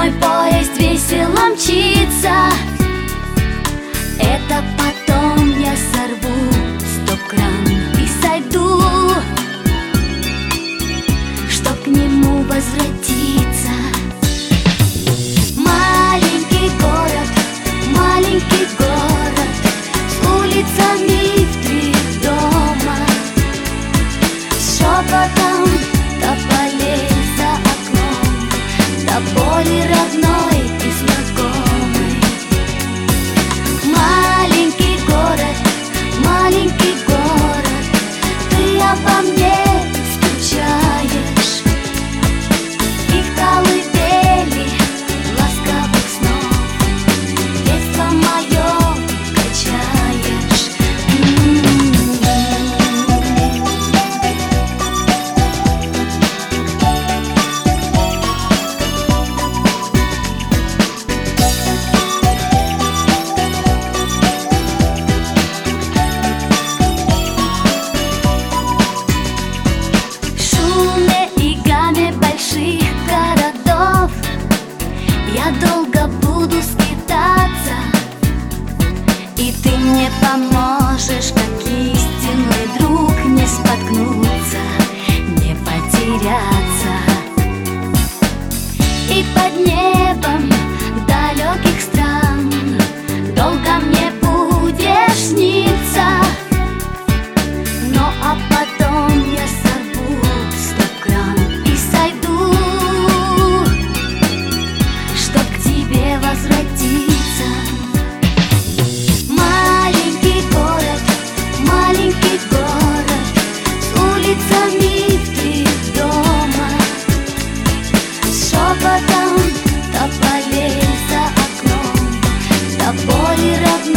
Мой поезд весело мчится. Это потом я сорву стоп-кран и сойду, чтоб к нему возвратиться. Маленький город, с улицами в 3 дома, с шепотом тополей за окном, до боли родной и знакомой. Маленький город, ты обо мне скучаешь, и в колыбели ласковых снов детство мое качаешь. Городов я долго буду скитаться, и ты мне поможешь, как истинный друг, не споткнуться, не потеряться. И под небом далеких стран долго мне будешь сниться. Ну а потом я сорву стоп-кран и сойду, чтоб к тебе возвратиться. Маленький город, с улицами в 3 дома, с шепотом тополей за окном, до боли родной.